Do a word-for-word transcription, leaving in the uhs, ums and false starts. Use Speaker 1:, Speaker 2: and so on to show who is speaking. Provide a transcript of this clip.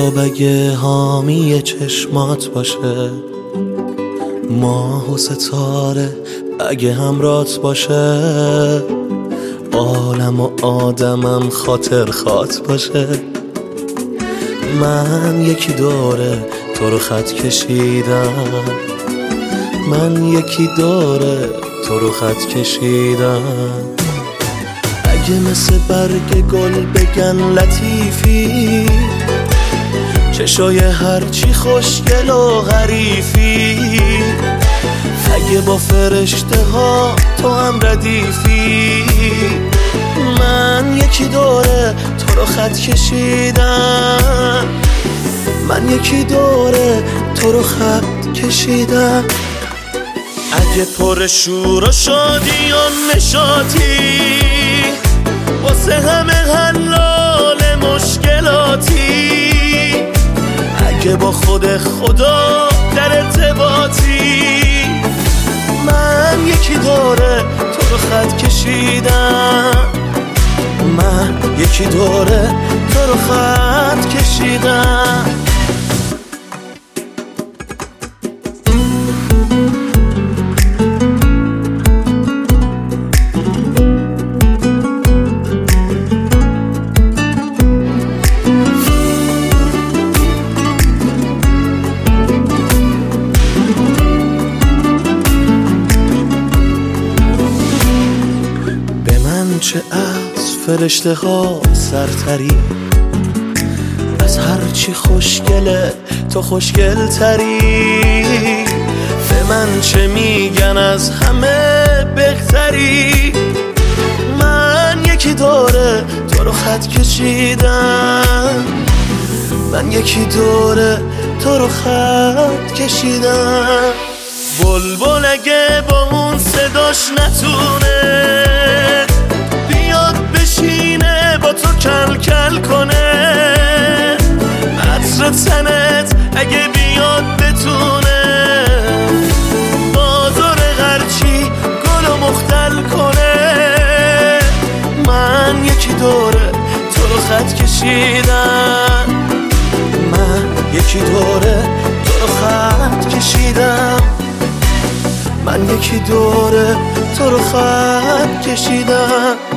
Speaker 1: خواب اگه حامی چشمات باشه، ماه و ستاره اگه همرات باشه، عالم و آدمم خاطر خات باشه. من یکی داره تو رو خط کشیدم، من یکی داره تو رو خط کشیدم. اگه مثل برگ گل بگن لطیفی، چشای هرچی خوشگل و غریفی، اگه با فرشته ها تو هم ردیفی، من یکی داره تو رو خط کشیدم، من یکی داره تو رو خط کشیدم. اگه پر شور و شادی و نشاطی، واسه همه حلال مشکلاتی، اگه با خود خدا در ارتباطی، من یکی داره تو رو خط کشیدم، من یکی داره تو رو خط کشیدم. چه از فرشته ها سرتری، از هرچی خوشگله تو خوشگل تری، به من چه میگن از همه بهتری، من یکی داره تو رو خط کشیدم، من یکی داره تو رو خط کشیدم. بلبل اگه با اون صداش نتونه بشینه با تو کل کل کنه، عطر تنت اگه بیاد بتونه بازار غرچی گل و مختل کنه، من یکی داره تو رو خط کشیدم، من یکی داره تو رو خط کشیدم، من یکی داره تو رو خط کشیدم.